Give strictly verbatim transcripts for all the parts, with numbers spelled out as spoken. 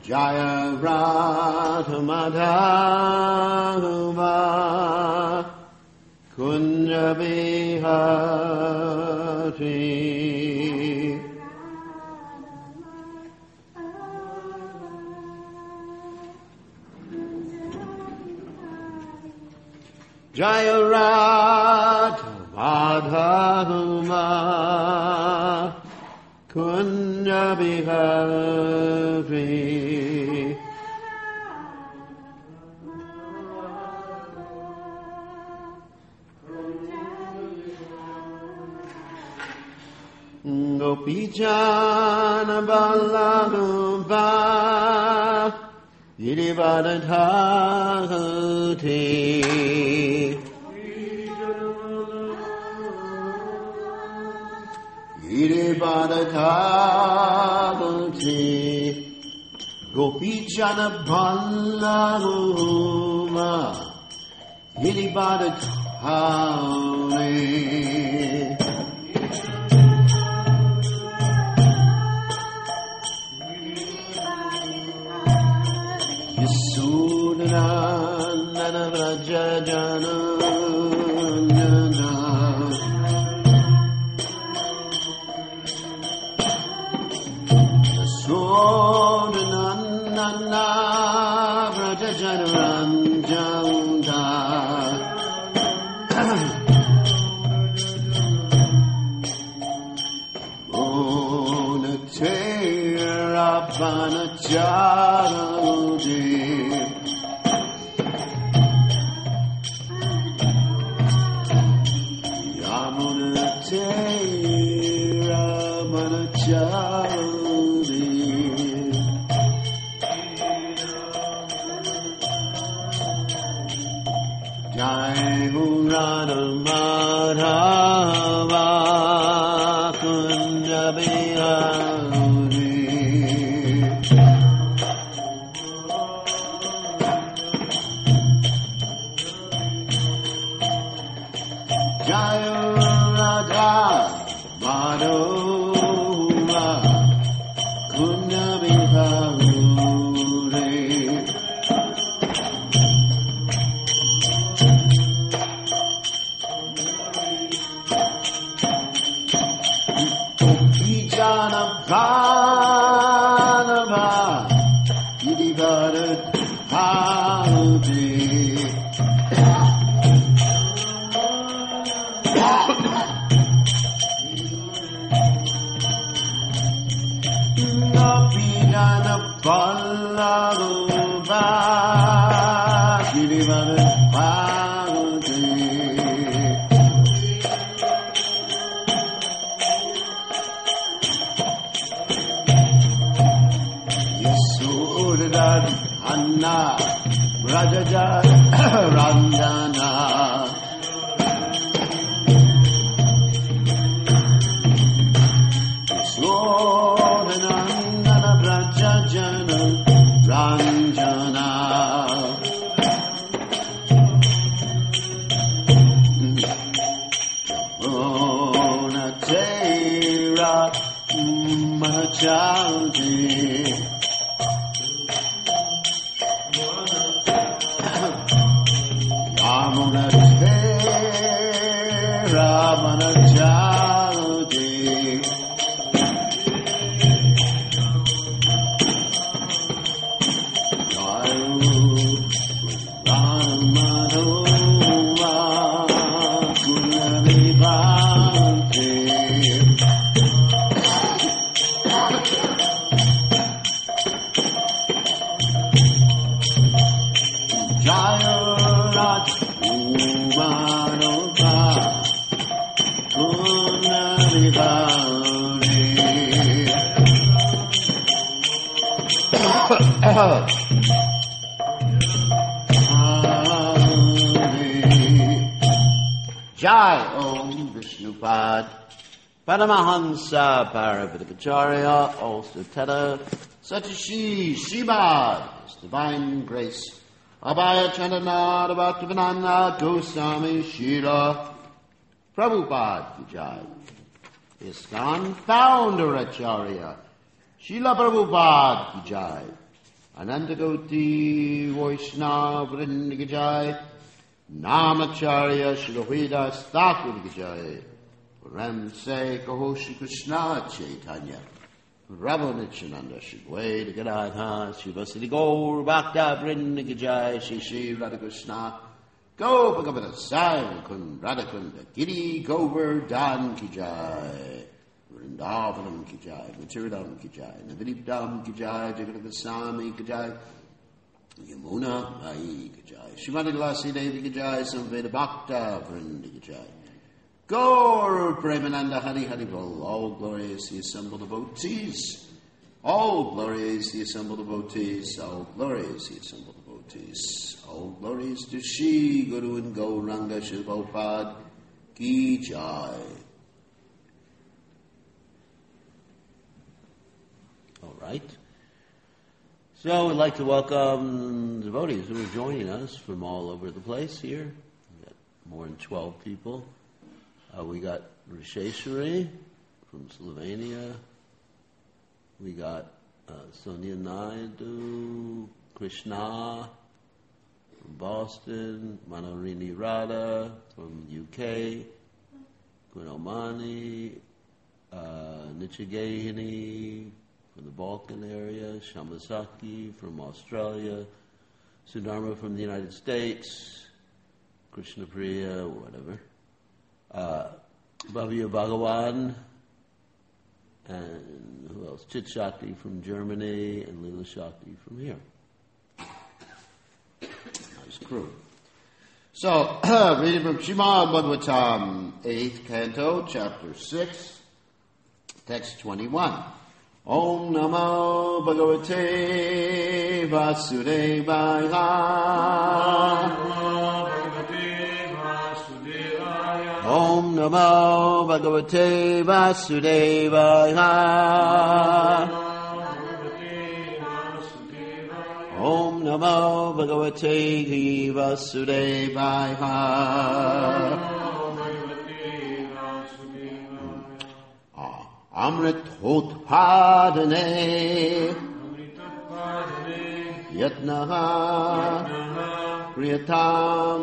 Jaya Radha Madhava Kunja Bihari Jaya Radha Madhava Kunja Bihari Gopijana Balagumba Yirivadadhati Yirivadadhati Gopijana Balagumba Yirivadadhati Nana Vraja Jana Jana Sodana Nana Vraja Jana Ranjanda Onatera Vanachari Jai Radha Madhava Kunja Bihari Jai Radha Madhava Kunja Bihari Jana Pranava Yirivadadhati Gopijana Balagumba Yirivadadhati Anna Rajaja Ranjana Sodhanandana Brajajana Ranjana Onatera Mahachadi Ramanajati Ramadova Kunavivante Jaya Raj Umanova Kunavivante Jai Om Vishnupad Paramahansa Parabhidakacharya, also Teta Satashi Srimad, His Divine Grace Abhaya Chandana Bhaktivedanta Goswami Shila Prabhupada Jai. ISKCON Founder Acharya Srila Prabhupada Jai. Anandagoti Vaishnava Vrindagajai, Namacharya Shirohidas Thakur Ram Se Kahoshi Krishna Chaitanya, Ramanityananda Shigway Gadadha, Shivasati Gaur Bhakta Vrindagajai, Shri Shri Radhakrishna, Go Bhagavata Sai Kun Radhakunda, Giri Govardhan Kijai. Vrindavanam ki jai, Matiridam ki jai, Navidipdam ki jai, Jagadagoswami ki jai, Yamuna Mai ki jai, Shrimati Tulasi Devi ki jai, Samveda Bhakta Vrindi ki jai, Gaur Premananda Hari Hari Bol, all glory is the assembled devotees, all glory is the assembled devotees, all glory is the assembled devotees, all glories to Shri Guru and Gauranga Shri Prabhupada ki jai. All right. So we'd like to welcome devotees who are joining us from all over the place here. We've got more than twelve people. Uh, we got Risheshwari from Slovenia. We got uh, Sonia Naidu, Krishna from Boston, Manorini Radha from U K, Gunomani, uh, Nichigehini from the Balkan area, Shamasaki from Australia, Sudharma from the United States, Krishna Priya, whatever, uh, Bhavya Bhagawan, and who else? Chit Shakti from Germany, and Leela Shakti from here. Nice crew. So, reading from Srimad Bhagavatam, eighth canto, chapter six, text twenty-one. Om Namo Bhagavate Vasudevaya. Om Namo Bhagavate Vasudevaya. Om Namo Bhagavate Vasudevaya. Amritotpadane Yatnaha Priyatam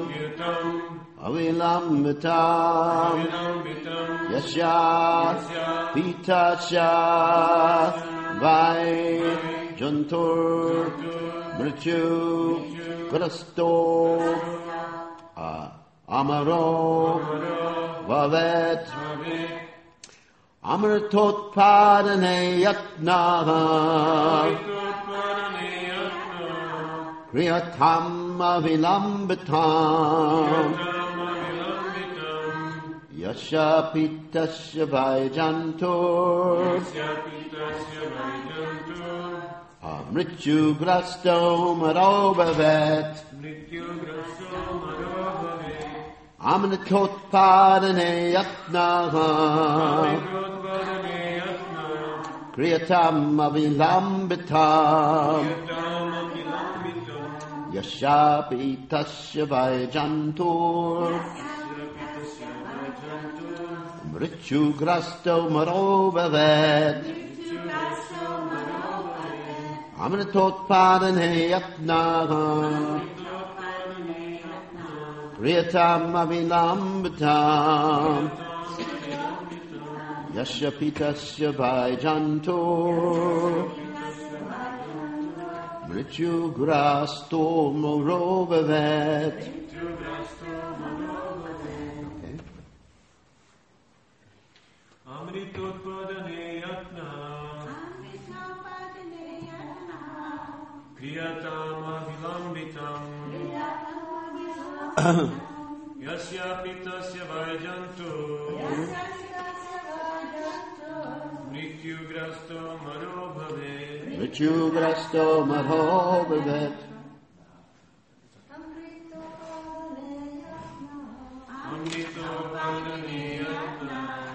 Avilambitam Yasya Pitasya Vai Jantur Mrityu Grasto Amaro Vavet Amritotpadane Yatnaha Kriyatam Avilambitam Yasya Pitasya Vaijantur Amrityu Grasto Marobavet Amritotpadane Yatnaha Kriyatam Avilambitam Yashapi Tasya Vaijantur Mrityu Grasto Marobavet Amritotpadane Yatnaha Kriyatam Avilambitam Yasya Pitasya Vaijantur Mrityu Grasto Marobavet. Okay. Amritotpadane Yatna Kriyatam Avilambitam Yasya Pitasya Vaijantur Mrityu Grasto Marobhavet Mrityu Grasto Marobhavet. Amritotpadane Yatna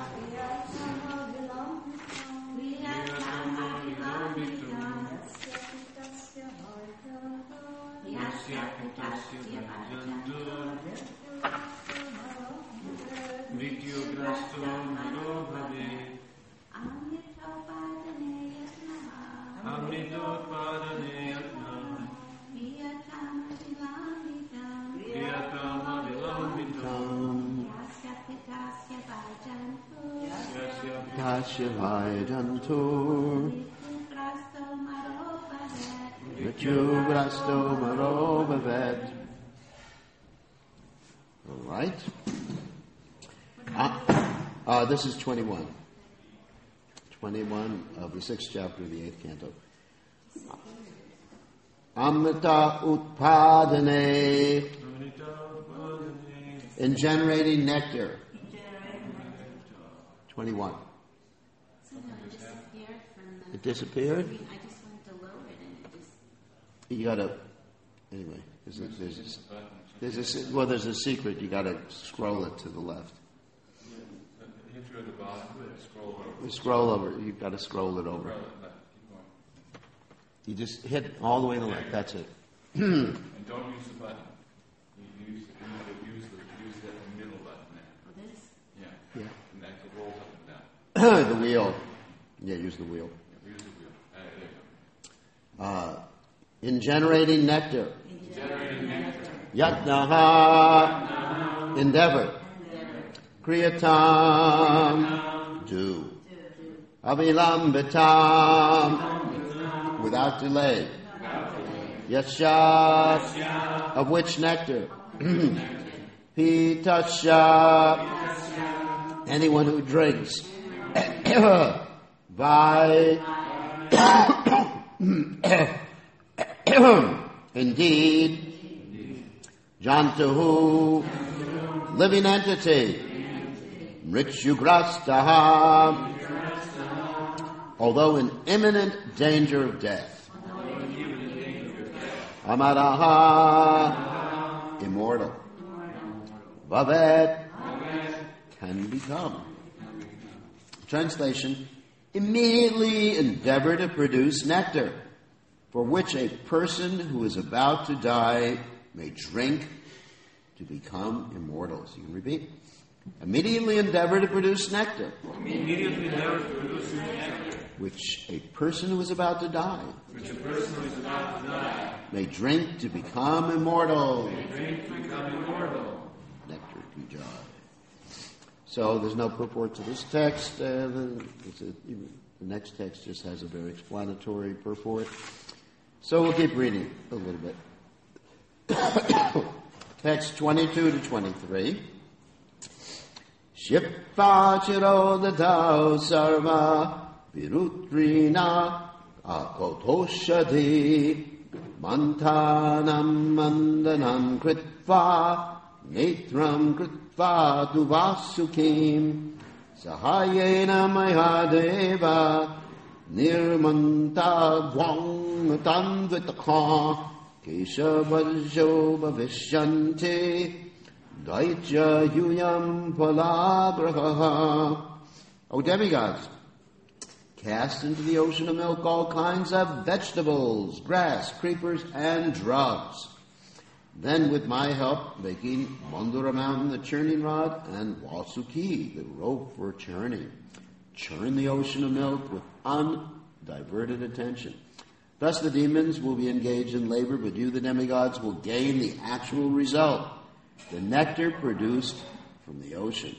Kriyatam Avilambitam Yasya Pitasya Vaijantur Mrityu Grasto Marobhavet Amritotpadane Yatna Shivaya Jantur Mrityu Grasto Maro Bhavet. All right. Uh, uh, this is twenty-one. twenty-one of the sixth chapter of the eighth canto. Amrita Utpadane, in generating nectar. twenty-one. It disappeared? I just went to lower it and it just... You gotta, anyway, there's a, there's a, there's a, well, there's a secret. You gotta scroll it to the left. Hit you at the bottom, scroll over. Scroll over. You've got to scroll it over. You just hit all the way to the left. That's it. And don't use the button. You use, you use, the, use that middle button there. Oh, this? Yeah. Yeah. And that rolls up and down. The wheel. Yeah, use the wheel. Yeah, use the wheel. Uh, there you go. Uh, in generating nectar. In Generating nectar. Yatnaha. Endeavor. Kriyatam. Do. Avilambitam. Without delay. Yasha. Of which nectar? Pitasha. Anyone who drinks. By. Indeed. Jantahu. Living entity. Mrityu-grastaha. Although in imminent danger of death. Amaraha. Immortal. Bhavet. Can become. Translation. Immediately endeavor to produce nectar, for which a person who is about to die may drink to become immortal. So you can repeat. Immediately endeavor to produce nectar. Immediately endeavor to produce nectar. Which a person who is about to die. Which a person who is about to die. May drink to become immortal. May drink to become immortal. Nectar to joy. So there's no purport to this text. Uh, the, it's a, the next text just has a very explanatory purport. So we'll keep reading a little bit. Text twenty-two to twenty-three. Shippa chirodadao sarva virutrina akotoshadi mantanam mandanam kritva netram kritva duvasukim sahayena mayadeva nirmanta dvang tanvitakha keshavajjo bhavishyanti daitya yuyam palagraha. O demigods, cast into the ocean of milk all kinds of vegetables, grass, creepers, and drugs. Then with my help, making Mandura mountain the churning rod and Vasuki the rope for churning. Churn the ocean of milk with undiverted attention. Thus the demons will be engaged in labor, but you, the demigods, will gain the actual result, the nectar produced from the ocean.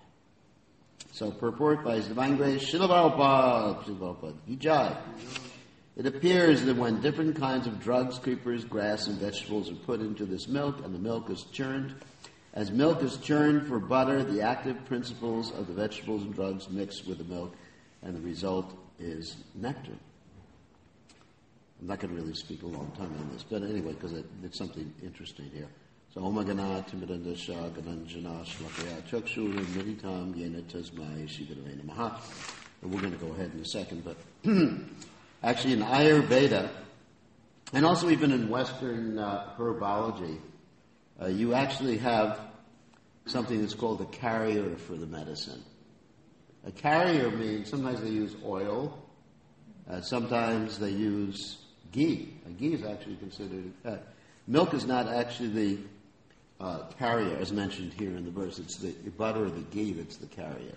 So purport by His Divine Grace, Srila Prabhupada, Srila Prabhupada, Vijay. It appears that when different kinds of drugs, creepers, grass, and vegetables are put into this milk, and the milk is churned, as milk is churned for butter, the active principles of the vegetables and drugs mix with the milk, and the result is nectar. I'm not going to really speak a long time on this, but anyway, because it, it's something interesting here. So, Omagana, Timidanda, Shah, Gananjana, Shlakaya, Chakshu, Meditam, Yena, Tasmai, Shigadavena, Maha. And we're going to go ahead in a second, but actually in Ayurveda, and also even in Western uh, herbology, uh, you actually have something that's called a carrier for the medicine. A carrier means sometimes they use oil, uh, sometimes they use ghee. A ghee is actually considered a fat. Milk is not actually the uh, carrier, as mentioned here in the verse. It's the butter or the ghee that's the carrier.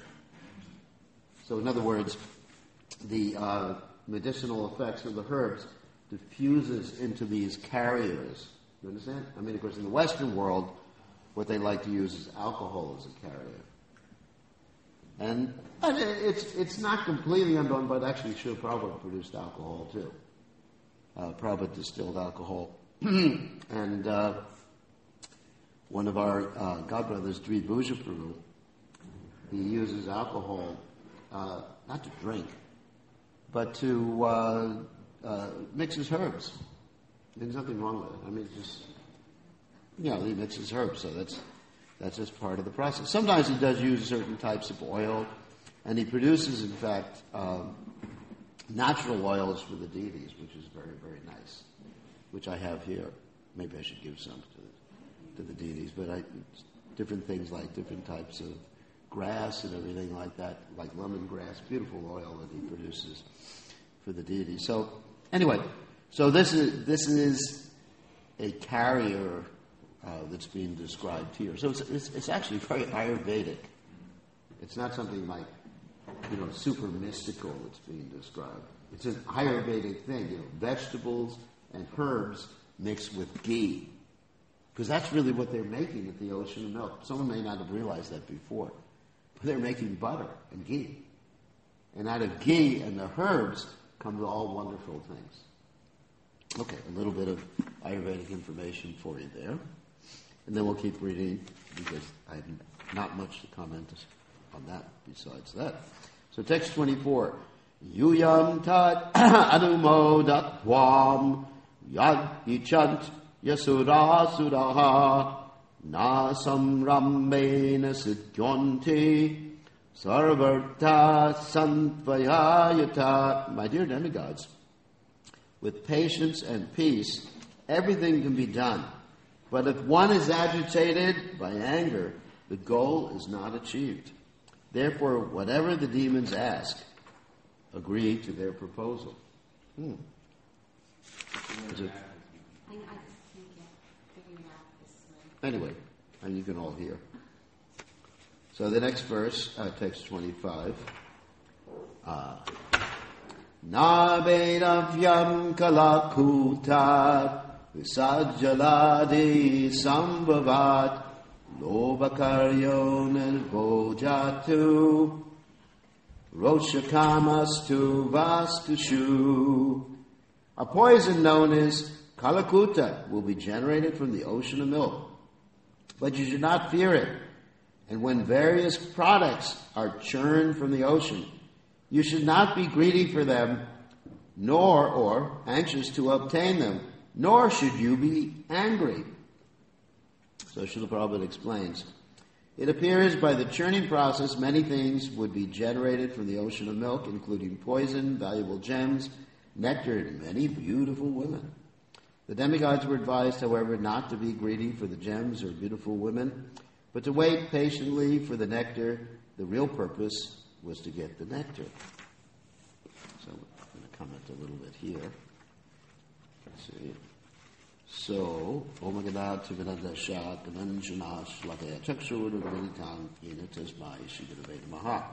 So in other words, the uh, medicinal effects of the herbs diffuses into these carriers. You understand? I mean, of course, in the Western world, what they like to use is alcohol as a carrier. And, and it's it's not completely unknown, but actually Srila Prabhupada produced alcohol too. Uh, Prabhupada distilled alcohol. and uh, one of our uh, godbrothers, Dri Bhuja Prabhu, he uses alcohol uh, not to drink, but to uh, uh, mix his herbs. There's nothing wrong with it. I mean, just, you know, he mixes herbs, so that's that's just part of the process. Sometimes he does use certain types of oil, and he produces, in fact, um, natural oils for the deities, which is very, very nice, which I have here. Maybe I should give some to, to the deities, but I, different things like different types of grass and everything like that, like lemongrass, beautiful oil that he produces for the deities. So, anyway, so this is this is a carrier uh, that's being described here. So it's, it's it's actually very Ayurvedic. It's not something like, you know, super mystical that's being described. It's an Ayurvedic thing, you know, vegetables and herbs mixed with ghee. Because that's really what they're making at the Ocean of Milk. Someone may not have realized that before. But they're making butter and ghee. And out of ghee and the herbs comes all wonderful things. Okay, a little bit of Ayurvedic information for you there. And then we'll keep reading because I have not much to comment on that besides that. So text twenty-four. Yuyam tat anumodatvam yad ichant yasura suraha na samrambena siddhyanti sarvartha santvayayata. My dear demigods, with patience and peace, everything can be done. But if one is agitated by anger, the goal is not achieved. Therefore, whatever the demons ask, agree to their proposal. Hmm. Is it? I, I just can't get figured out this way. Anyway, and you can all hear. So the next verse, uh, text twenty-five. Na vedavyam kalakutat visajjaladi sambhavat lovakaryo nirbojatu roshakamastu vastushu. A poison known as kalakuta will be generated from the ocean of milk. But you should not fear it. And when various products are churned from the ocean, you should not be greedy for them, nor or anxious to obtain them, nor should you be angry. So Srila Prabhupada explains, it appears by the churning process many things would be generated from the ocean of milk, including poison, valuable gems, nectar, and many beautiful women. The demigods were advised, however, not to be greedy for the gems or beautiful women, but to wait patiently for the nectar. The real purpose was to get the nectar. So I'm going to comment a little bit here. Let's see. So, Om Gadad Tivinadashat Gananjanash Lakaya Chakshuru Vanitam Inatasmai Shigadaveda Maha.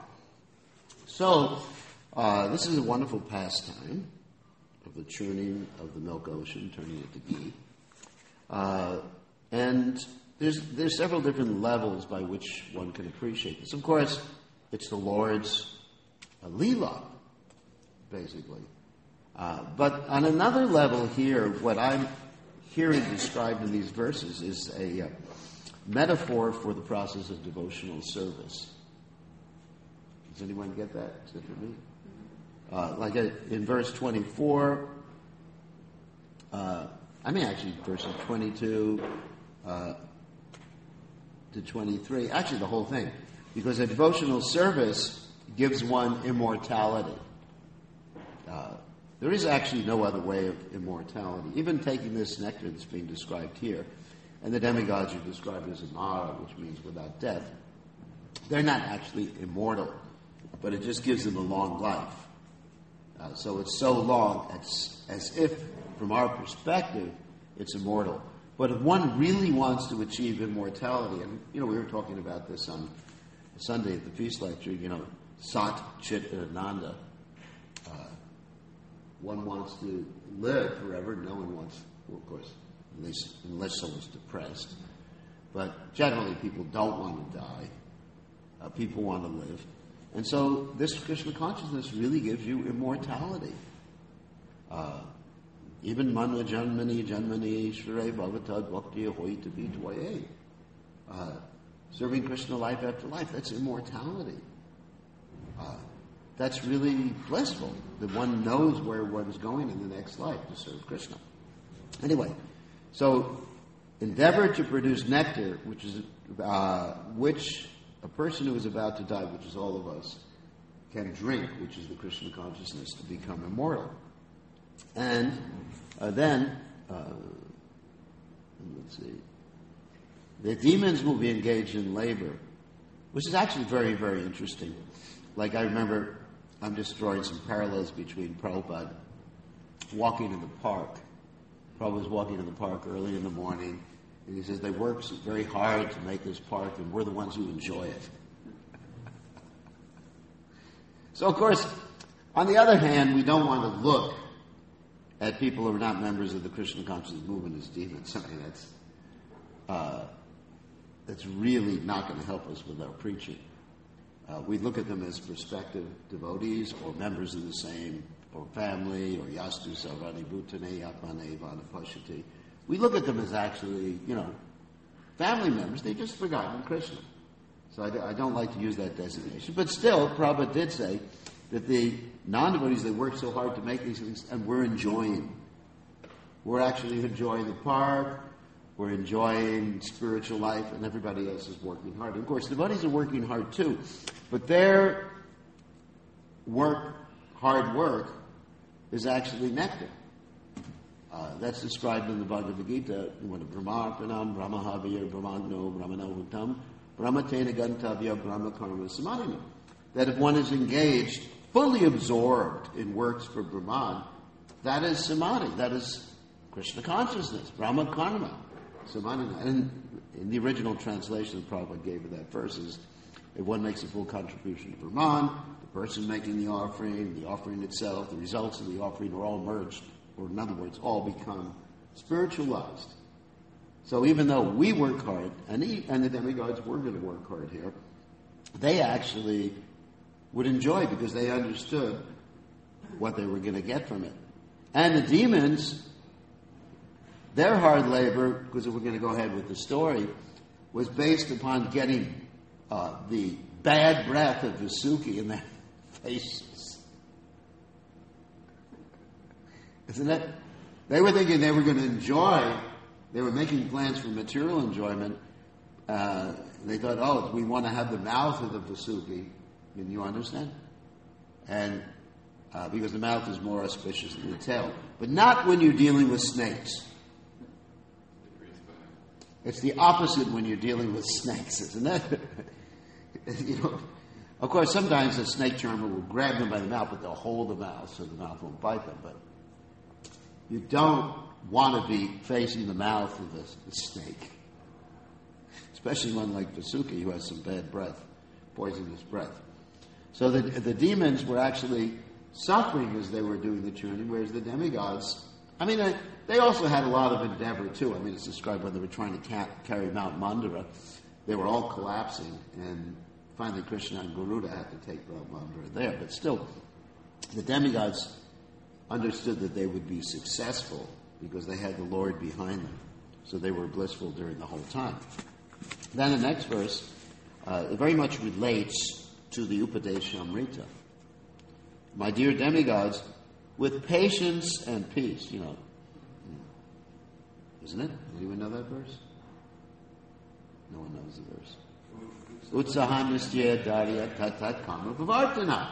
So, uh, this is a wonderful pastime of the churning of the milk ocean, turning it to ghee. Uh, and there's there's several different levels by which one can appreciate this. Of course, it's the Lord's uh, Leela, basically. Uh, but on another level here, what I'm hearing described in these verses is a uh, metaphor for the process of devotional service. Does anyone get that? Is it for me? Uh, like uh, in verse twenty-four, uh, I mean actually verses twenty-two uh, to twenty-three, actually the whole thing, because a devotional service gives one immortality. Uh, there is actually no other way of immortality. Even taking this nectar that's being described here, and the demigods are described as amara, which means without death, they're not actually immortal, but it just gives them a long life. Uh, so it's so long as, as if, from our perspective, it's immortal. But if one really wants to achieve immortality, and, you know, we were talking about this on Sunday at the feast lecture, you know, Sat, Chit, and Ananda. Uh, one wants to live forever. No one wants, well, of course, at least unless someone's depressed. But generally, people don't want to die. Uh, people want to live. And so this Krishna consciousness really gives you immortality. Uh, even manva janmani janmani shvare bhavatad bhakti hoita bitvaye. Uh Serving Krishna life after life, that's immortality. Uh, that's really blissful, that one knows where one is going in the next life to serve Krishna. Anyway, so endeavor to produce nectar, which is uh, which a person who is about to die, which is all of us, can drink, which is the Krishna consciousness, to become immortal. And uh, then, uh, let's see, the demons will be engaged in labor, which is actually very, very interesting. Like I remember, I'm just drawing some parallels between Prabhupada walking in the park. Prabhupada was walking in the park early in the morning, and he says they work very hard to make this park, and we're the ones who enjoy it. So, of course, on the other hand, we don't want to look at people who are not members of the Krishna consciousness movement as demons. I mean, that's... Uh, That's really not going to help us with our preaching. Uh, we look at them as prospective devotees or members of the same, or family, or yastu sarvani bhutane atmane vanapashati. We look at them as actually, you know, family members. They've just forgotten Krishna. So I, I don't like to use that designation. But still, Prabhupada did say that the non-devotees, they work so hard to make these things, and we're enjoying. We're actually enjoying the park. We're enjoying spiritual life, and everybody else is working hard. And of course, devotees are working hard too, but their work, hard work, is actually nectar. Uh, that's described in the Bhagavad Gita. Brahmarpanam, Brahmahavir, Brahmagno, Brahmanohutam, Brahmatena Gantavya, Brahma Karma Samadhina. That if one is engaged, fully absorbed in works for Brahman, that is samadhi, that is Krishna consciousness, Brahma Karma. And in the original translation that Prabhupada gave of that verse is, if one makes a full contribution to Brahman, the person making the offering, the offering itself, the results of the offering are all merged, or in other words, all become spiritualized. So even though we work hard, and, he, and the demigods were going to work hard here, they actually would enjoy because they understood what they were going to get from it. And the demons... Their hard labor, because if we're going to go ahead with the story, was based upon getting uh, the bad breath of Vasuki in their faces. Isn't it? They were thinking they were going to enjoy, they were making plans for material enjoyment. Uh, they thought, oh, we want to have the mouth of the Vasuki. Can you understand? And uh, because the mouth is more auspicious than the tail. But not when you're dealing with snakes. It's the opposite when you're dealing with snakes, isn't it? You know, of course, sometimes a snake charmer will grab them by the mouth, but they'll hold the mouth so the mouth won't bite them. But you don't want to be facing the mouth of the, the snake, especially one like Vasuki who has some bad breath, poisonous breath. So the, the demons were actually suffering as they were doing the churning, whereas the demigods, I mean, I, they also had a lot of endeavor, too. I mean, it's described when they were trying to ca- carry Mount Mandara. They were all collapsing, and finally Krishna and Garuda had to take Mount Mandara there. But still, the demigods understood that they would be successful because they had the Lord behind them. So they were blissful during the whole time. Then the next verse, uh, it very much relates to the Upadeshamrita. My dear demigods, with patience and peace, you know, isn't it? Anyone know that verse? No one knows the verse. Utsahanistya darya tatat kama pavartana.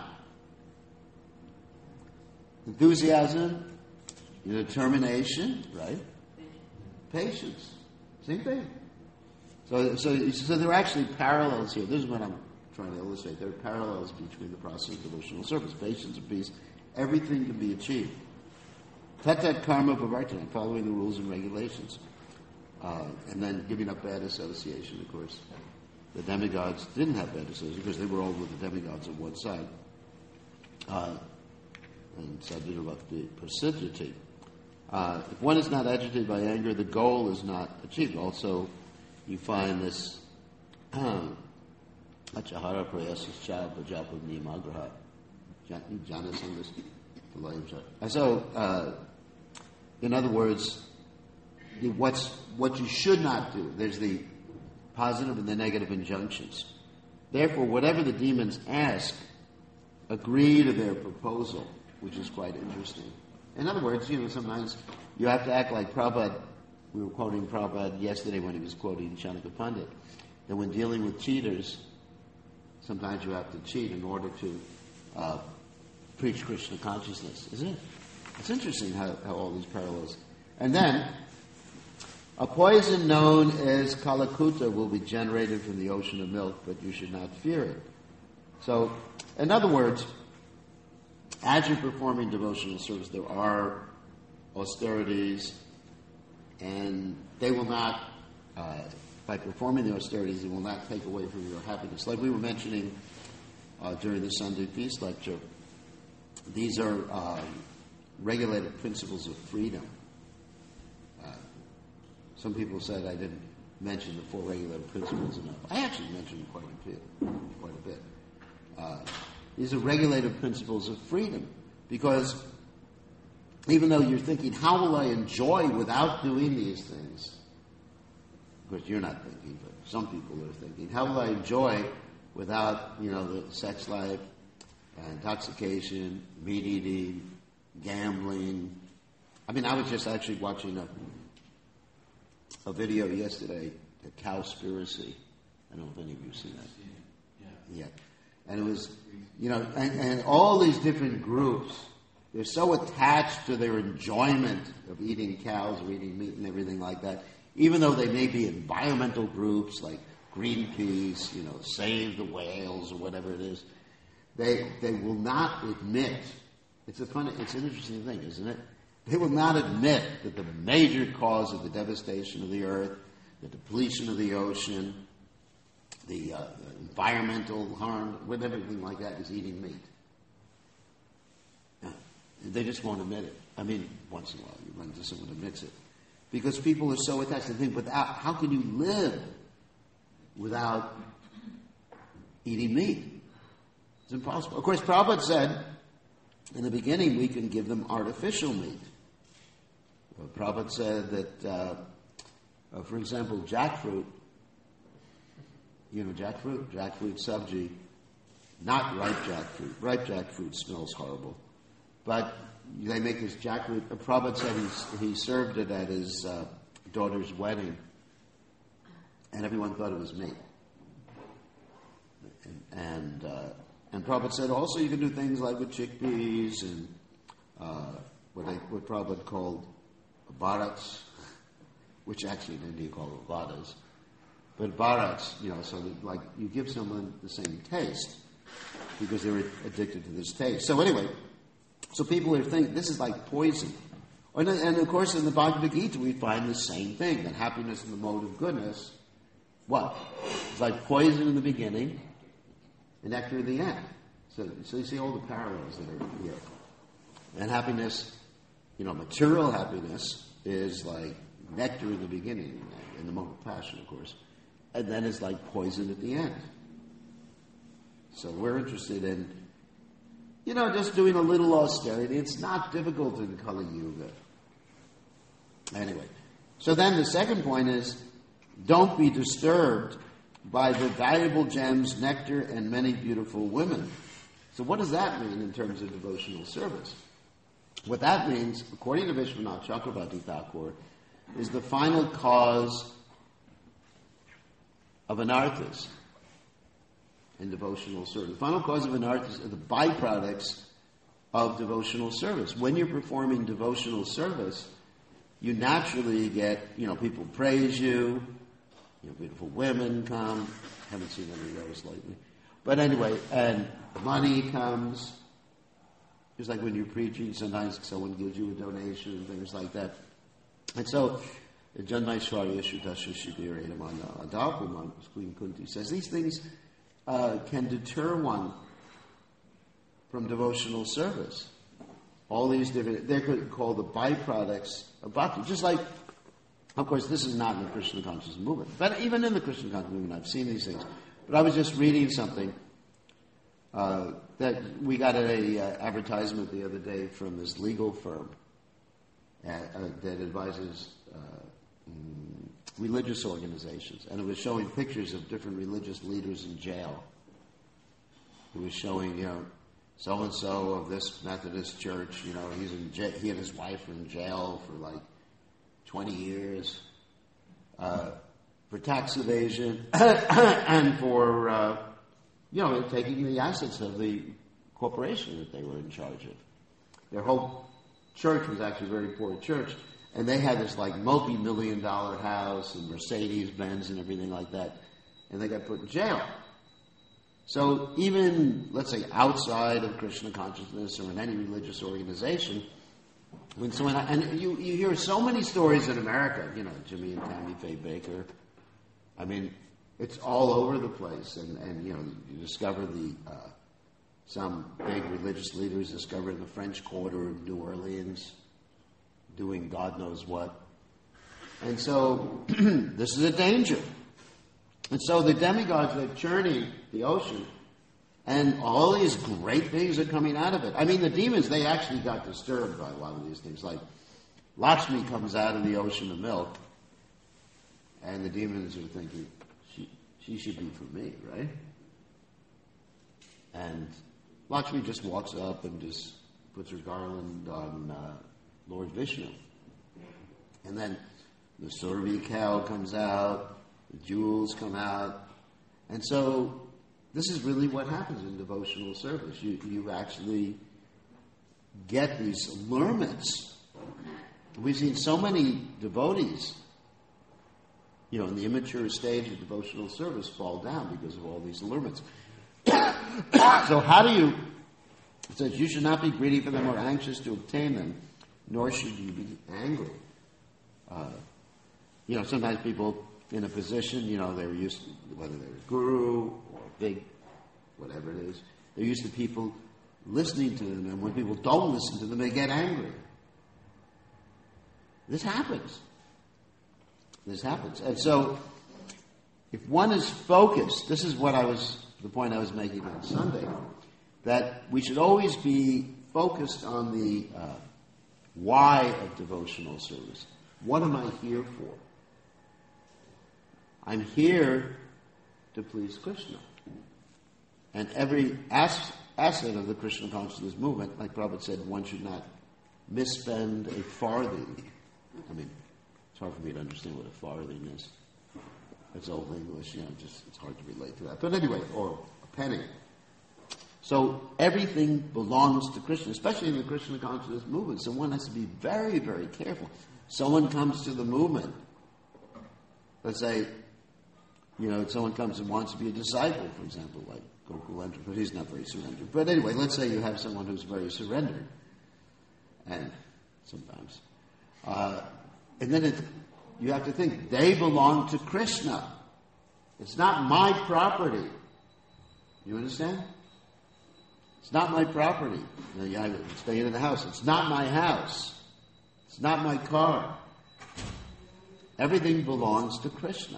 Enthusiasm, determination, right? Patience. Same thing. So, so, so there are actually parallels here. This is what I'm trying to illustrate. There are parallels between the process of devotional service, patience and peace. Everything can be achieved. Tatat karma pavartana, following the rules and regulations. Uh, and then giving up bad association, of course. The demigods didn't have bad association because they were all with the demigods on one side. Uh, and Sadhana Bhakti Prasiddhati. Uh, if one is not agitated by anger, the goal is not achieved. Also, you find this uh, Achahara prayasascha bhajapa niyamagraha. Jana sang this. And so, uh, in other words, what's what you should not do. There's the positive and the negative injunctions. Therefore, whatever the demons ask, agree to their proposal, which is quite interesting. In other words, you know, sometimes you have to act like Prabhupada. We were quoting Prabhupada yesterday when he was quoting Chanaka Pandit, that when dealing with cheaters, sometimes you have to cheat in order to uh, preach Krishna consciousness, isn't it? It's interesting how, how all these parallels. And then, a poison known as Kalakuta will be generated from the ocean of milk, but you should not fear it. So, in other words, as you're performing devotional service, there are austerities, and they will not, uh, by performing the austerities, they will not take away from your happiness. Like we were mentioning uh, during the Sunday Feast lecture, these are uh, regulated principles of freedom. Uh, some people said I didn't mention the four regulated principles enough. I actually mentioned quite a bit. Quite a bit. Uh, these are regulated principles of freedom, because even though you're thinking, how will I enjoy without doing these things? Of course, you're not thinking, but some people are thinking, how will I enjoy without, you know, the sex life, intoxication, meat eating, gambling? I mean, I was just actually watching a, a video yesterday, the Cowspiracy. I don't know if any of you have seen that. Yeah. And it was, you know, and, and all these different groups, they're so attached to their enjoyment of eating cows or eating meat and everything like that, even though they may be environmental groups like Greenpeace, you know, Save the Whales or whatever it is, they they will not admit, it's a funny, it's an interesting thing, isn't it? They will not admit that the major cause of the devastation of the earth, the depletion of the ocean, the, uh, the environmental harm, with everything like that, is eating meat. Yeah. They just won't admit it. I mean, once in a while you run into someone who admits it. Because people are so attached to think, without, how can you live without eating meat? It's impossible. Of course, Prabhupada said, in the beginning, we can give them artificial meat. Well, Prabhupada said that, uh, uh, for example, jackfruit, you know jackfruit? Jackfruit sabji, not ripe jackfruit. Ripe jackfruit smells horrible. But they make this jackfruit. Uh, Prabhupada said he's, he served it at his uh, daughter's wedding, and everyone thought it was meat. And and, uh, and Prabhupada said also you can do things like with chickpeas and uh, what, they, what Prabhupada called bharats, which actually in India called vadas. But bharats, you know, so that, like you give someone the same taste because they're addicted to this taste. So anyway, so people are thinking this is like poison. And, and of course in the Bhagavad Gita we find the same thing, that happiness in the mode of goodness, what? It's like poison in the beginning and nectar in the end. So, so you see all the parallels that are here. And happiness, you know, material happiness is like nectar in the beginning, in the moment of passion, of course. And then it's like poison at the end. So we're interested in, you know, just doing a little austerity. It's not difficult in Kali Yuga. Anyway, so then the second point is, don't be disturbed by the valuable gems, nectar, and many beautiful women. So what does that mean in terms of devotional service? What that means, according to Vishwanath Chakravarti Thakur, is the final cause of anarthas in devotional service. The final cause of anarthas are the byproducts of devotional service. When you're performing devotional service, you naturally get, you know, people praise you, you know, beautiful women come. Haven't seen any of those lately. But anyway, and money comes. Just like when you're preaching, sometimes someone gives you a donation and things like that. And so, Janmaishwarya Shuddhasya Shibir Edamana Adapuman, Queen Kunti says, these things uh, can deter one from devotional service. All these different, they're called the byproducts of bhakti. Just like, of course, this is not in the Krishna consciousness movement, but even in the Krishna consciousness movement, I've seen these things. But I was just reading something uh, that we got a uh, advertisement the other day from this legal firm uh, uh, that advises uh, mm, religious organizations, and it was showing pictures of different religious leaders in jail. It was showing, you know, so and so of this Methodist church, you know, he's in jail, he and his wife were in jail for like twenty years uh, for tax evasion and for, uh, you know, taking the assets of the corporation that they were in charge of. Their whole church was actually a very poor church, and they had this like multi-million dollar house and Mercedes-Benz and everything like that, and they got put in jail. So even, let's say, outside of Krishna consciousness or in any religious organization, when someone, and you, you hear so many stories in America, you know, Jimmy and Tammy Faye Baker. I mean, it's all over the place, and, and you know, you discover the, uh, some big religious leaders discovered the French Quarter of New Orleans doing God knows what. And so, this is a danger. And so the demigods are churning the ocean, and all these great things are coming out of it. I mean, the demons, they actually got disturbed by a lot of these things. Like, Lakshmi comes out of the ocean of milk, and the demons are thinking, she, she should be for me, right? And Lakshmi just walks up and just puts her garland on uh, Lord Vishnu. And then the Surabhi cow comes out, the jewels come out. And so this is really what happens in devotional service. You, you actually get these allurements. We've seen so many devotees, you know, in the immature stage of devotional service fall down because of all these allurements. So how do you, it says, you should not be greedy for them or anxious to obtain them, nor should you be angry. Uh, you know, sometimes people in a position, you know, they're used to, whether they're a guru or big, whatever it is, they're used to people listening to them, and when people don't listen to them, they get angry. This happens. This happens. And so, if one is focused, this is what I was, the point I was making on Sunday, that we should always be focused on the uh, why of devotional service. What am I here for? I'm here to please Krishna. And every as- asset of the Krishna consciousness movement, like Prabhupada said, one should not misspend a farthing. I mean, it's hard for me to understand what a farthing is. It's old English, you know, just it's hard to relate to that. But anyway, or a penny. So everything belongs to Krishna, especially in the Krishna consciousness movement. So one has to be very, very careful. Someone comes to the movement. Let's say, you know, someone comes and wants to be a disciple, for example, like Gokulendra, but he's not very surrendered. But anyway, let's say you have someone who's very surrendered, and sometimes, uh, and then it, you have to think they belong to Krishna. It's not my property. You understand? It's not my property. You know, I'm staying in the house. It's not my house. It's not my car. Everything belongs to Krishna.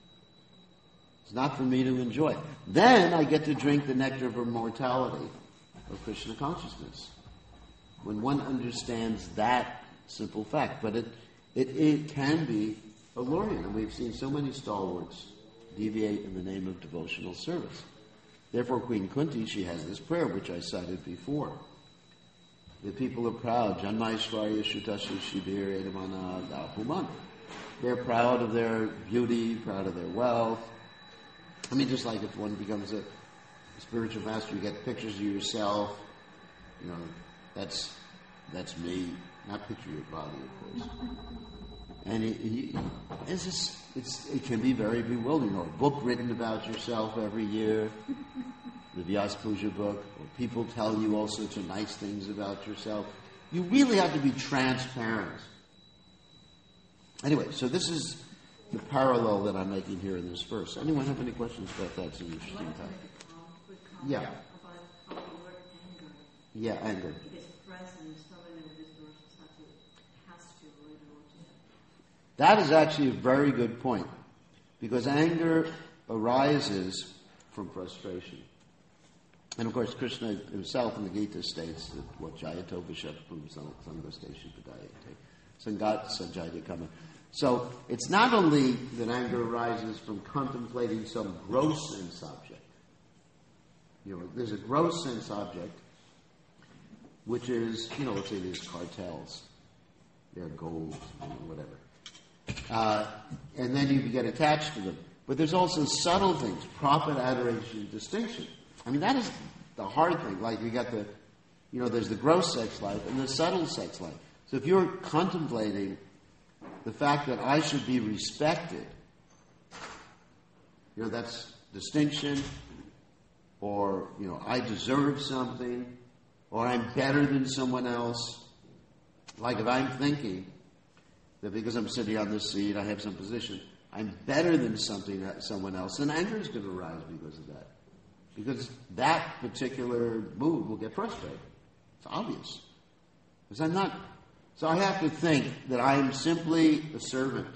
It's not for me to enjoy. Then I get to drink the nectar of immortality of Krishna consciousness. When one understands that simple fact. But it, it, it can be alluring. And we've seen so many stalwarts deviate in the name of devotional service. Therefore, Queen Kunti, she has this prayer, which I cited before. The people are proud. Janmaishvarya Shutashu Shibir Edamana Dahuman. They're proud of their beauty, proud of their wealth. I mean, just like if one becomes a spiritual master, you get pictures of yourself. You know, that's that's me. Not picture your body, of course. And it, it, it's just, it's, it can be very bewildering. Or a book written about yourself every year, the Vyas Puja book, or people tell you all sorts of nice things about yourself. You really have to be transparent. Anyway, so this is the parallel that I'm making here in this verse. Anyone have any questions about that? It's an interesting time. Yeah. About how the word anger. Yeah, anger. Because present in so many of these verses has to, has to relate to it. That is actually a very good point. Because anger arises from frustration. And of course, Krishna himself in the Gita states that what Jayato Vishapam Sangasteshu Padayate. Sangat Sanjaya Kama. So it's not only that anger arises from contemplating some gross sense object. You know, there's a gross sense object, which is, you know, let's say there's cartels. They're gold, you know, whatever. Uh, and then you get attached to them. But there's also subtle things, profit, adoration, distinction. I mean, that is the hard thing. Like, you got the, you know, there's the gross sex life and the subtle sex life. So if you're contemplating the fact that I should be respected, you know, that's distinction, or, you know, I deserve something, or I'm better than someone else. Like if I'm thinking that because I'm sitting on this seat, I have some position, I'm better than something, someone else, then anger is going to arise because of that. Because that particular mood will get frustrated. It's obvious. Because I'm not... So I have to think that I am simply a servant.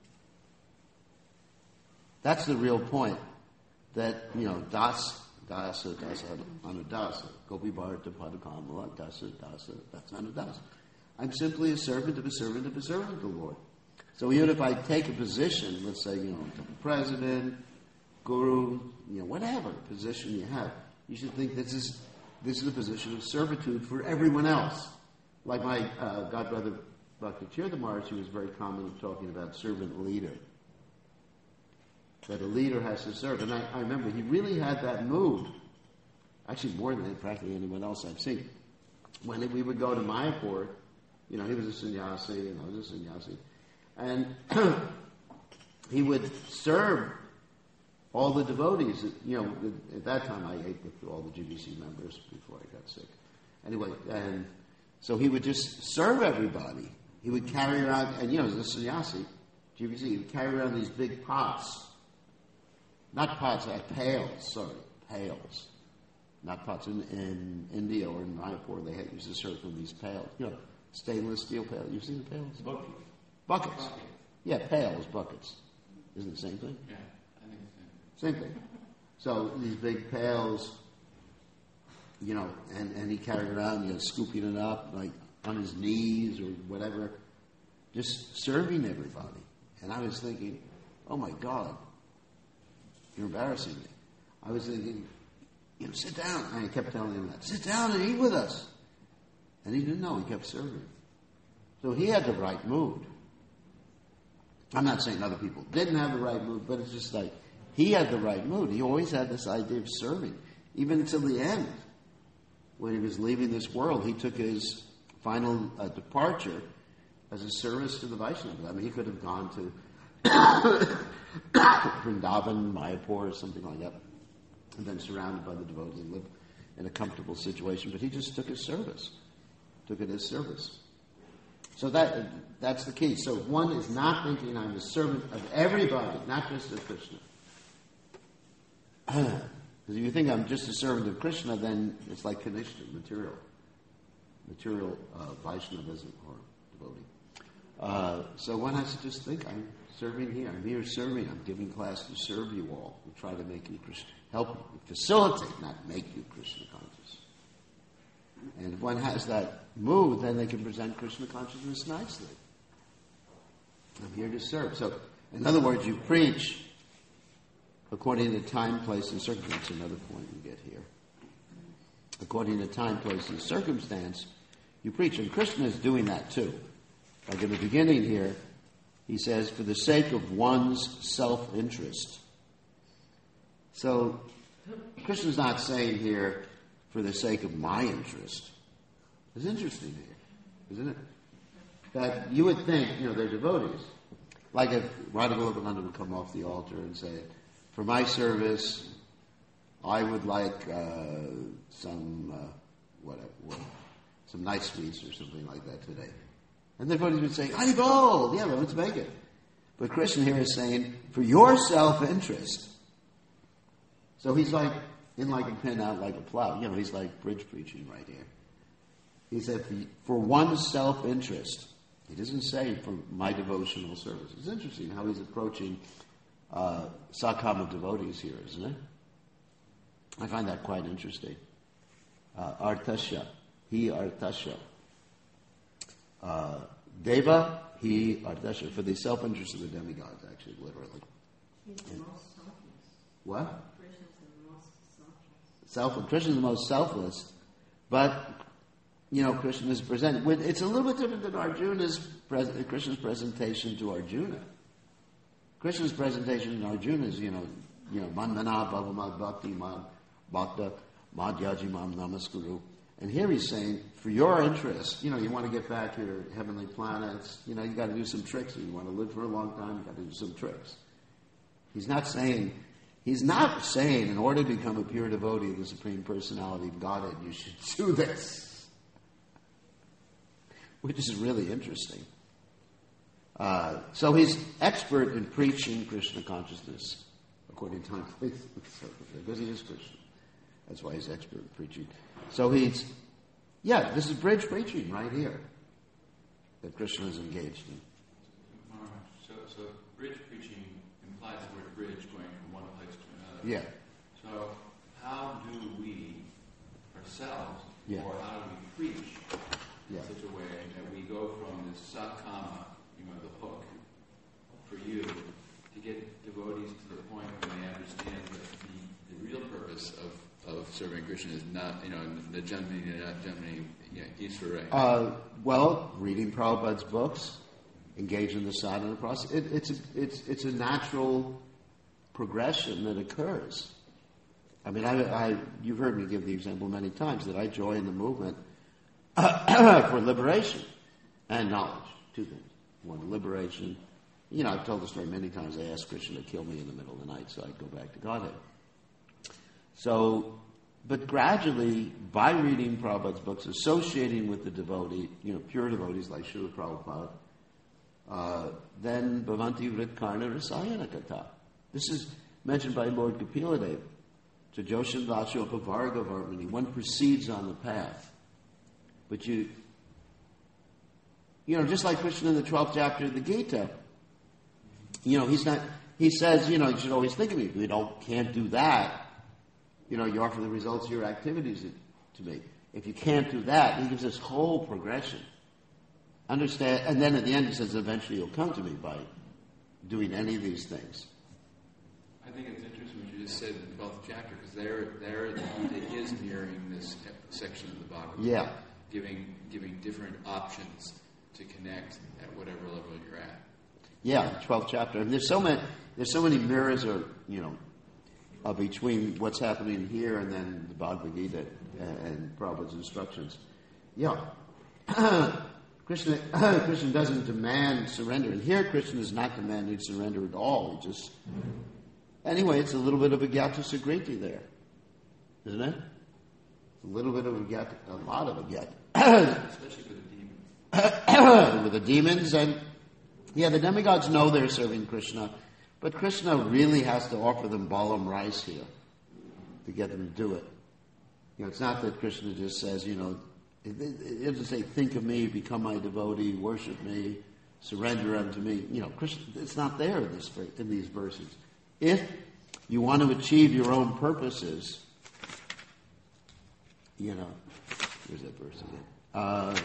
That's the real point. That, you know, das, dasa, dasa, anudasa, gopi bharata padakamala, dasa, dasa, that's anudasa. I'm simply a servant of a servant of a servant of the Lord. So even if I take a position, let's say, you know, president, guru, you know, whatever position you have, you should think this is this is a position of servitude for everyone else. Like my uh, godbrother, Bhakti Tirtha Maharaj, he was very common in talking about servant leader. That a leader has to serve. And I, I remember he really had that mood, actually more than practically anyone else I've seen. When we would go to Mayapur, you know, he was a sannyasi and I was a sannyasi. And he would serve all the devotees. You know, at that time I ate with all the G B C members before I got sick. Anyway, and so he would just serve everybody. He would carry around, and you know, as a sannyasi, G B C, he would carry around these big pots. Not pots, uh, pails, sorry, pails. Not pots. In, in India or in Mayapur, they had, used to serve from these pails. You know, stainless steel pails. You've seen the pails? Buckets. Buckets. Buckets. Yeah, pails, buckets. Isn't it the same thing? Yeah, I think it's the Same thing. So these big pails, you know, and, and he carried it around, you know, scooping it up, like on his knees or whatever, just serving everybody. And I was thinking, oh my God, you're embarrassing me. I was thinking, you know, sit down. And I kept telling him that. Sit down and eat with us. And he didn't know. He kept serving. So he had the right mood. I'm not saying other people didn't have the right mood, but it's just like he had the right mood. He always had this idea of serving. Even until the end, when he was leaving this world, he took his final uh, departure as a service to the Vaishnavas. I mean, he could have gone to Vrindavan, Mayapur, or something like that, and been surrounded by the devotees and lived in a comfortable situation. But he just took his service, took it as service. So that that's the key. So one is not thinking I'm a servant of everybody, not just of Krishna. Because if you think I'm just a servant of Krishna, then it's like Kanishta, material. Material uh, Vaishnavism or devotee. Uh, so one has to just think, I'm serving here. I'm here serving. I'm giving class to serve you all. We try to make you Krishna, help you, facilitate, not make you Krishna conscious. And if one has that mood, then they can present Krishna consciousness nicely. I'm here to serve. So, in other words, you preach according to time, place, and circumstance. Another point we get here. According to time, place, and circumstance, you preach. And Krishna is doing that too. Like in the beginning here, he says, for the sake of one's self-interest. So, Krishna's not saying here, for the sake of my interest. It's interesting here, isn't it? That you would think, you know, they're devotees. Like if Radha Golokananda would come off the altar and say, for my service, I would like uh, some, uh, whatever, what, some nice sweets or something like that today. And the devotees would say, Haribol, yeah, well, let's make it. But Krishna here is saying, for your self-interest. So he's like, in like a pin, out like a plow. You know, he's like bridge preaching right here. He said, for, for one's self-interest. He doesn't say for my devotional service. It's interesting how he's approaching uh, Sakama devotees here, isn't it? I find that quite interesting. Uh, artasya, he artasya. Uh, Deva, he artasya, for the self-interest of the demigods, actually, literally. He's the most selfless. What? Krishna's the most selfless. Self, Krishna's the most selfless, but, you know, Krishna is presented with, it's a little bit different than Arjuna's, pres, Krishna's presentation to Arjuna. Krishna's presentation to Arjuna is, you know, you know, Mandana Bhavamad Bhakti Mad Bhakta Madhyaji Mam Namaskuru. And here he's saying, for your interest, you know, you want to get back to your heavenly planets, you know, you got to do some tricks. You want to live for a long time, you got to do some tricks. He's not saying, he's not saying in order to become a pure devotee of the Supreme Personality of Godhead, you should do this. Which is really interesting. Uh, so he's expert in preaching Krishna consciousness, according to time, because he is Krishna. That's why he's expert in preaching. So he's, yeah, this is bridge preaching right here that Krishna is engaged in. So, so bridge preaching implies the word bridge going from one place to another. Yeah. So how do we ourselves, Yeah. or how do we preach Yeah. in such a way that we go from this satkama, you know, the hook, for you, to get devotees to the point where they understand that the, the real purpose of of serving Krishna is not, you know, the Janmani, not Janmani, yeah, Isvara. Uh, well, reading Prabhupada's books, engage in the sadhana process. It, it's, a, it's, it's a natural progression that occurs. I mean, I, I, you've heard me give the example many times that I join the movement for liberation and knowledge. Two things. One, liberation. You know, I've told the story many times. I asked Krishna to kill me in the middle of the night so I'd go back to Godhead. So, but gradually, by reading Prabhupada's books, associating with the devotee, you know, pure devotees like Srila Prabhupada, uh, then Bhavanti Vritkarna Rasayana Kata. This is mentioned by Lord Kapiladeva. To Joshin Vachopa Varga Varmani. One proceeds on the path. But you, you know, just like Krishna in the twelfth chapter of the Gita, you know, he's not, he says, you know, you should always think of me. We don't, can't do that. You know, you offer the results of your activities to me. If you can't do that, he gives this whole progression. Understand, and then at the end he says, eventually you'll come to me by doing any of these things. I think it's interesting what you just said in the twelfth chapter, because there, there it is mirroring this section of the Bhagavad Gita, Yeah. giving giving different options to connect at whatever level you're at. Yeah, twelfth chapter. And there's so many, there's so many mirrors, or you know, uh, between what's happening here and then the Bhagavad Gita and, and Prabhupada's instructions. Yeah, Krishna, Krishna doesn't demand surrender, and here Krishna is not demanding surrender at all. He just, anyway, it's a little bit of a gyata sagriti there, isn't it? A little bit of a gyata, a lot of a gyata, Especially for the demons. with the demons and. Yeah, the demigods know they're serving Krishna, but Krishna really has to offer them balam rice here to get them to do it. You know, it's not that Krishna just says, you know, it, it, it doesn't say, think of me, become my devotee, worship me, surrender unto me. You know, Krishna, it's not there in, this, in these verses. If you want to achieve your own purposes, you know, where's that verse again? Uh,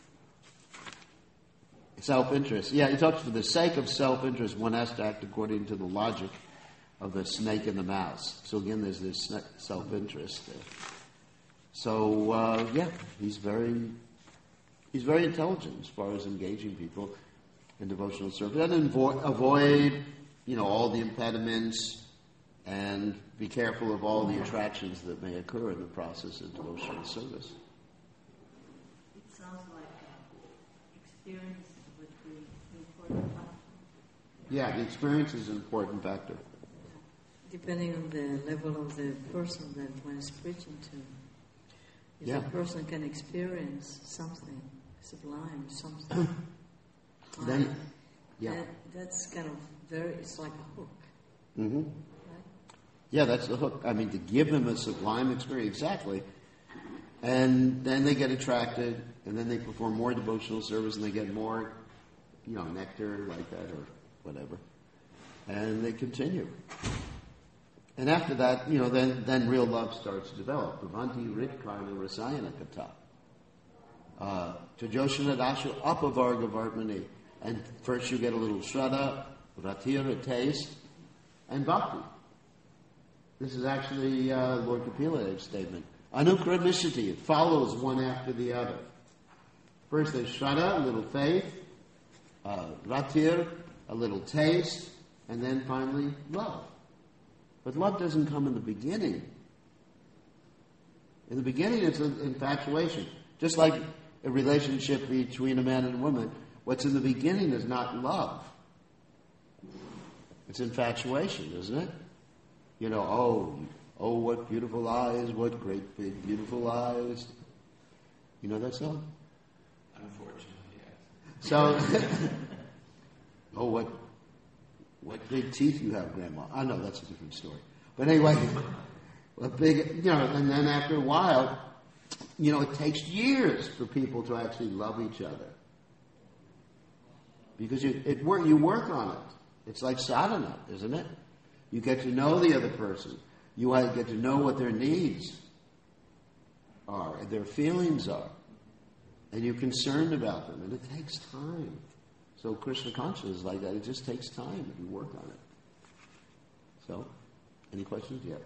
Self-interest. Yeah, he talks for the sake of self-interest, one has to act according to the logic of the snake and the mouse. So again, there's this self-interest there. So uh, yeah, he's very he's very intelligent as far as engaging people in devotional service, and avo- avoid you know all the impediments, and be careful of all the attractions that may occur in the process of devotional service. It sounds like uh, experience would be an important factor. Yeah, the experience is an important factor. Depending on the level of the person that one is preaching to. If Yeah. a person can experience something sublime, something high, Then, yeah. that, that's kind of very, it's like a hook, Mm-hmm. right? Yeah, that's the hook. I mean, to give them a sublime experience, exactly. And then they get attracted, and then they perform more devotional service, and they get more, you know, nectar like that or whatever. And they continue. And after that, you know, then, then real love starts to develop. Bhavanti Ritkarna Rasayana Kata. Uh, Tajoshana Dasha Apavarga Vartmani. And first you get a little Shraddha, Ratir, a taste, and Bhakti. This is actually uh, Lord Kapila statement. Anukra Nishati, it follows one after the other. First there's Shraddha, a little faith, uh, Ratir, a little taste, and then finally love. But love doesn't come in the beginning. In the beginning it's an infatuation. Just like a relationship between a man and a woman, what's in the beginning is not love. It's infatuation, isn't it? You know, oh, oh, what beautiful eyes, what great big beautiful eyes. You know that song? Unfortunately, yes. So, oh, what what big teeth you have, Grandma. I know that's a different story. But anyway, what big, you know, and then after a while, you know, it takes years for people to actually love each other. Because you, it work, you work on it. It's like sadhana, isn't it? You get to know the other person. You get to know what their needs are, and their feelings are. And you're concerned about them. And it takes time. So Krishna consciousness is like that. It just takes time, and you work on it. So, any questions? Yeah.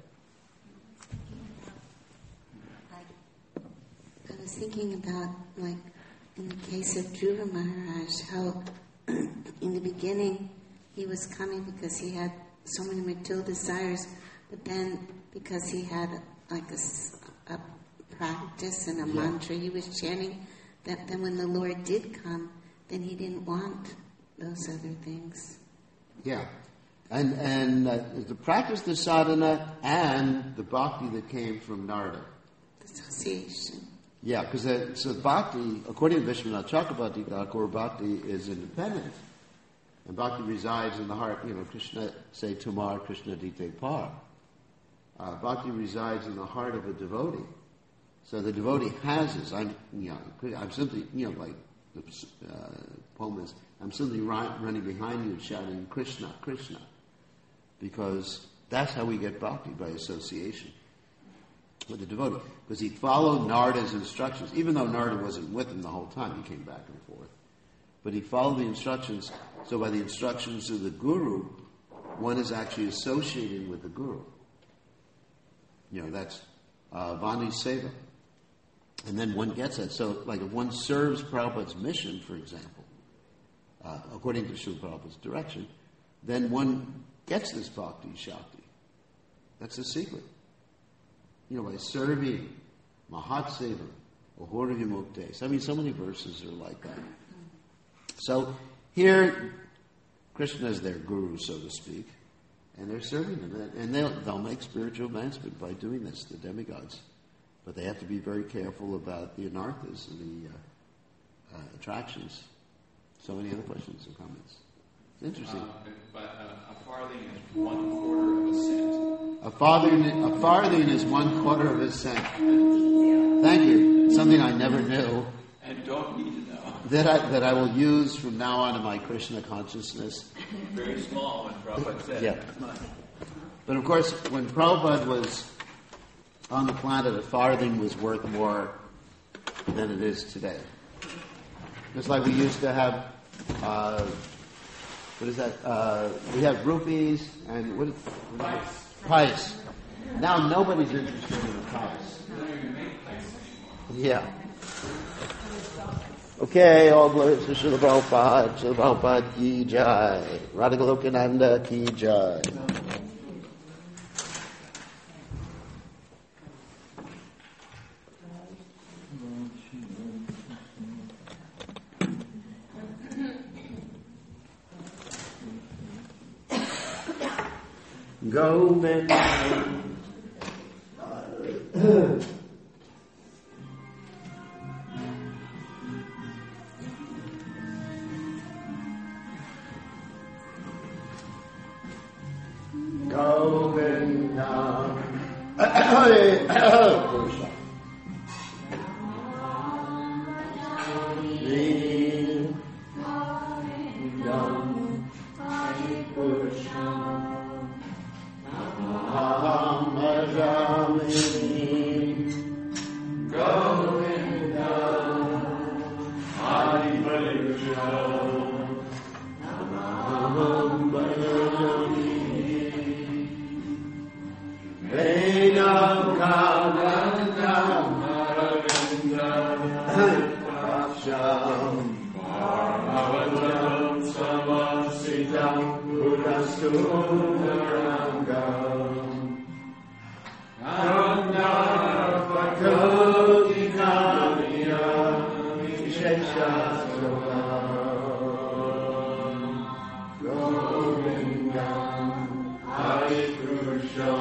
I, I was thinking about, like, in the case of Dhruva Maharaj, how in the beginning he was coming because he had so many material desires, but then because he had like a, a practice and a yeah. mantra he was chanting, that then when the Lord did come, then he didn't want those other things. Yeah. And and uh, the practice, the sadhana, and the bhakti that came from Narada. The association. Yeah, because uh, so bhakti, according to Vishwanath Chakrabarti Thakur, bhakti is independent. And bhakti resides in the heart, you know, Krishna, say, Tumar Krishna Dite Par. Uh, bhakti resides in the heart of a devotee. So the devotee has this. I'm, you know, I'm simply, you know, like the uh, poem is, I'm simply run, running behind you shouting Krishna, Krishna. Because that's how we get bhakti, by association with the devotee. Because he followed Narada's instructions. Even though Narada wasn't with him the whole time, he came back and forth. But he followed the instructions. So by the instructions of the Guru, one is actually associating with the Guru. You know, that's uh, Vani Seva. And then one gets that. So, like, if one serves Prabhupada's mission, for example, uh, according to Srila Prabhupada's direction, then one gets this Bhakti Shakti. That's the secret. You know, by serving Mahat Seva, Ahura Vimuktes. I mean, so many verses are like that. So, here, Krishna is their guru, so to speak, and they're serving him. And they'll, they'll make spiritual advancement by doing this, the demigods. But they have to be very careful about the anarthas and the uh, uh, attractions. So, any other questions or comments? It's interesting. Uh, but uh, a farthing is one quarter of a cent. A farthing, a farthing is one quarter of a cent. Thank you. Something I never knew. And don't need to know. That I, that I will use from now on in my Krishna consciousness. Very small when Prabhupada said. Yeah. But of course, when Prabhupada was on the planet, a farthing was worth more than it is today. Just like we used to have, uh, what is that? Uh, we have rupees and what is pice. Pice. Now nobody's interested in the pice. Yeah. Okay, all glory to Srila Prabhupada, Srila Prabhupada ki jai, Radhagalokananda ki jai. Govinda. Govinda. Krishna. Siddham Purastumarangam Karuna Bhagavati Kamiya Visheshasvaram Govindam Hari Krishna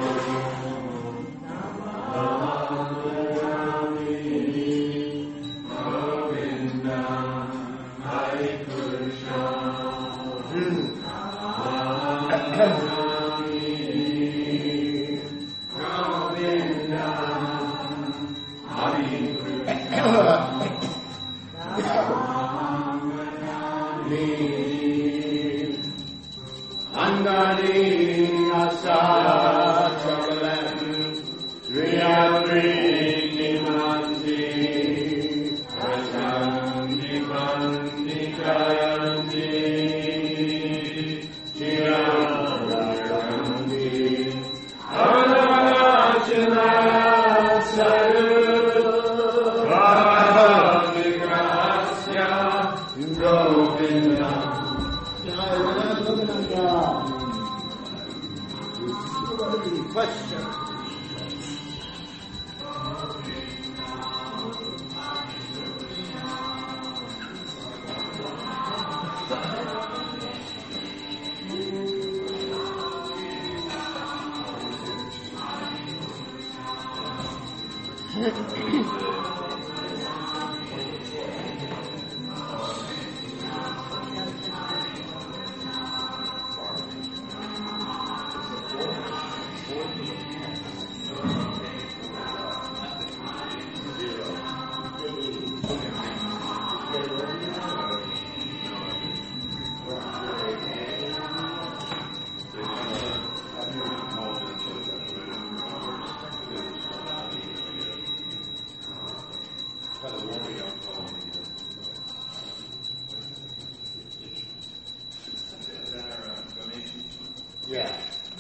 Yeah.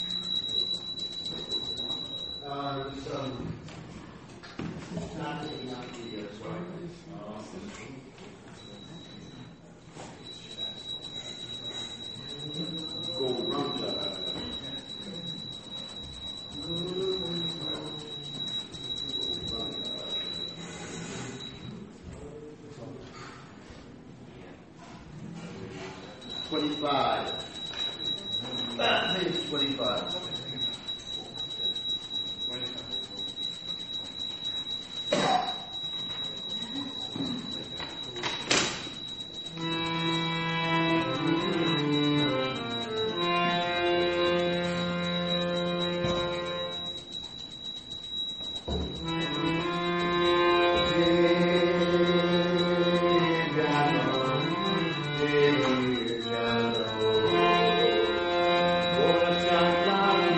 Uh, so, not taking out the uh, sorry. Go run to twenty-five. Ah, page twenty-five. Jai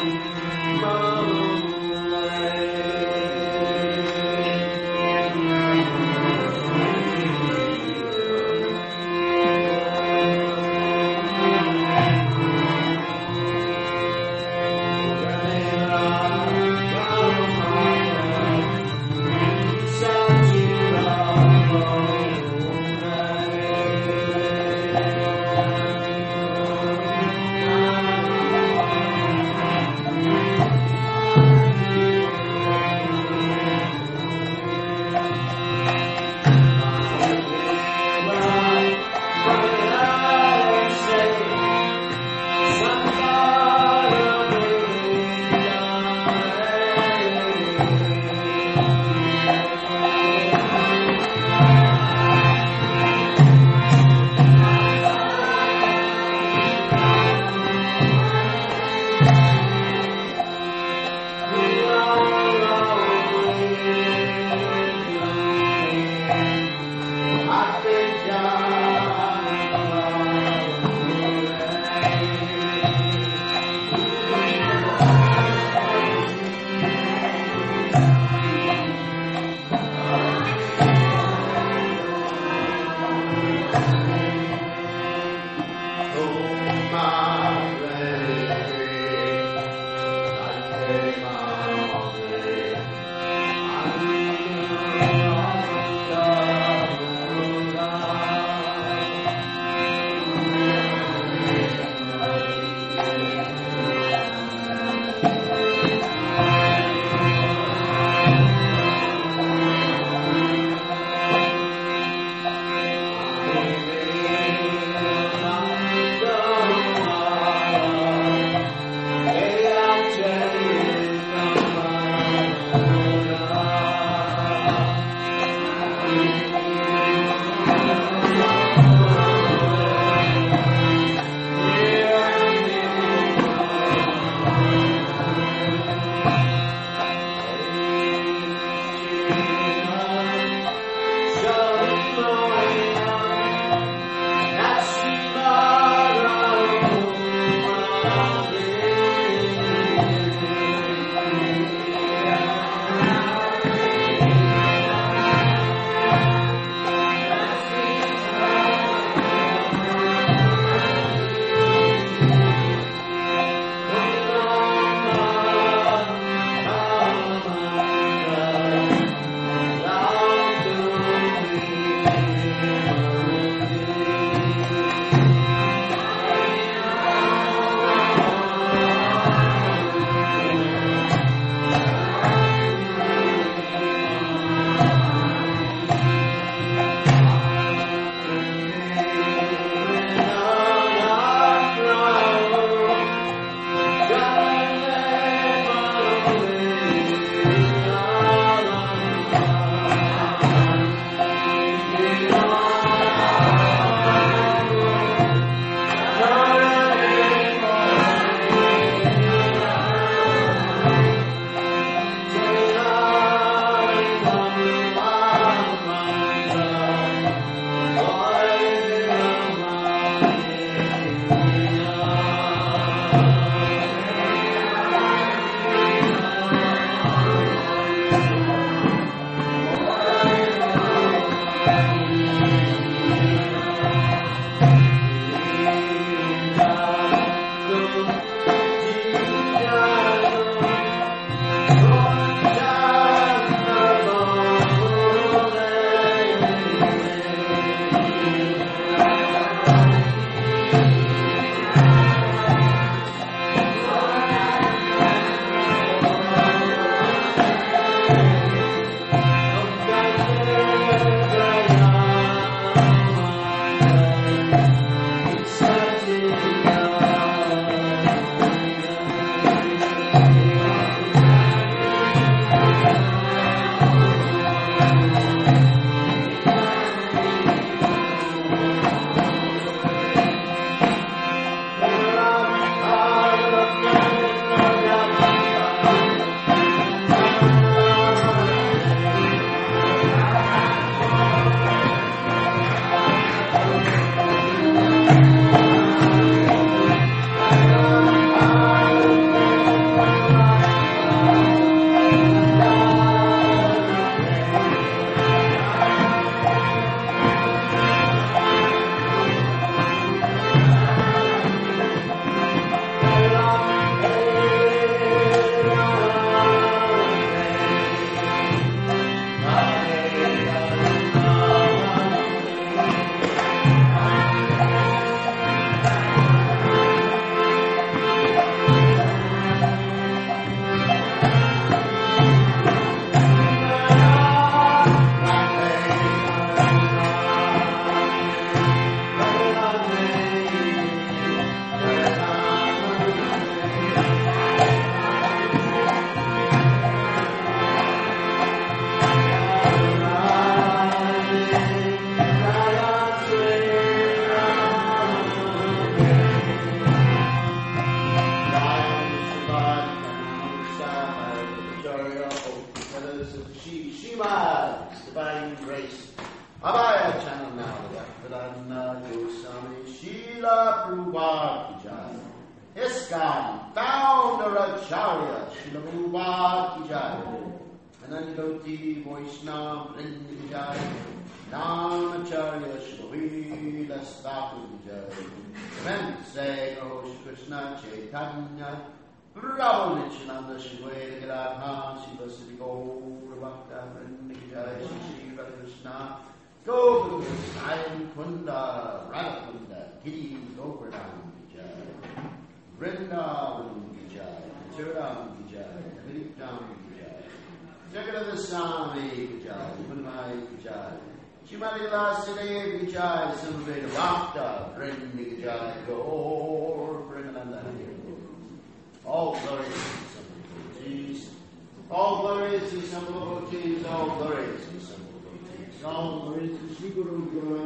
All glory is devotees. All glory is the simple devotees. All glory is the simple devotees. All glory is the Sri Guru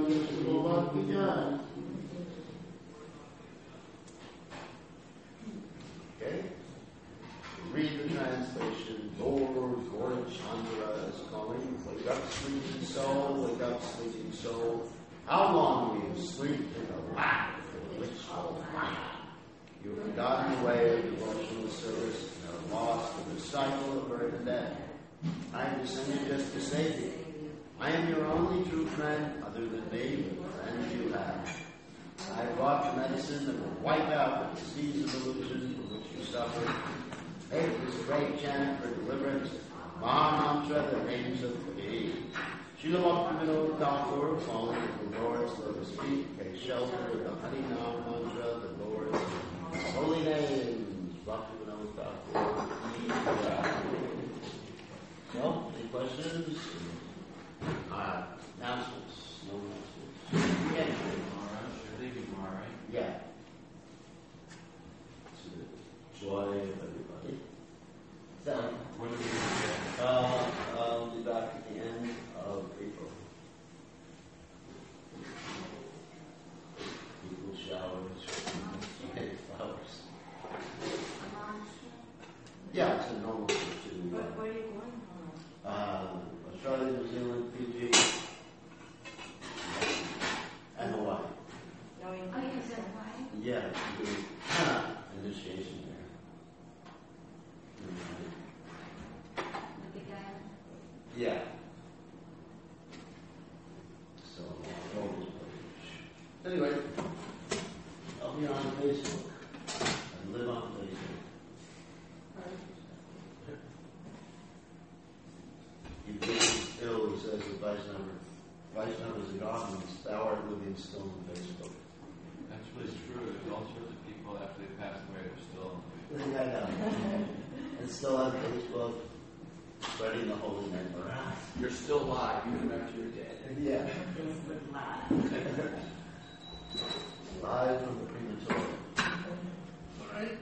Guru Guru. Okay? Read the translation. Lord Gaurachandra is calling. Wake up, sleeping soul. Wake up, sleeping soul. How long will you sleep in the lap of the blissful mind? You have forgotten the way of devotional service and are lost in the cycle of birth and death. I have descended just to save you. I am your only true friend other than me, the friends you have. I have brought the medicine that will wipe out the disease of illusion from which you suffer. Take this great chant for deliverance, Maha Mantra that reigns of peace. Srila Bhaktivinoda Thakur, falling at the Lord's lotus feet, take shelter of the Harinam Mantra, the Lord's holy names. Bhaktivinoda Thakur. So, any questions? Uh, announcements? No announcements. Yeah. Yeah. Joy of everybody. So, What do we do? uh, I'll be back at the end of April. People showers, okay, flowers. Yeah, it's a normal thing to Where, uh, where are you going? uh, Australia, New Zealand, Fiji, and Hawaii. Going Oh, you said why? Yeah, to do Hana, and initiation there. Yeah. So, anyway, I'll be on Facebook. I live on Facebook. You get still, he says, the Vaishnava. Vaishnava is a God, and thou art living still on Facebook. That's really true. There's all sorts of people after they pass away are still on Facebook. I know. And still on Facebook, spreading the holy name around. You're still alive even after you're dead. Yeah. Live from the crematorium. All right.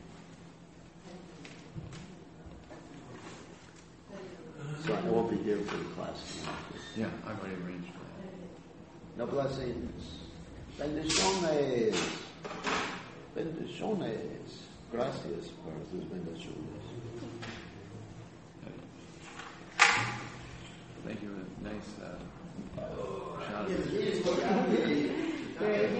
So I won't be here for the class tonight. Yeah, I've already arranged for that. No blessings. Bendiciones. Bendiciones. Gracias por tus bendiciones. Thank you. Nice uh, Oh, shout. yes, yes, look out.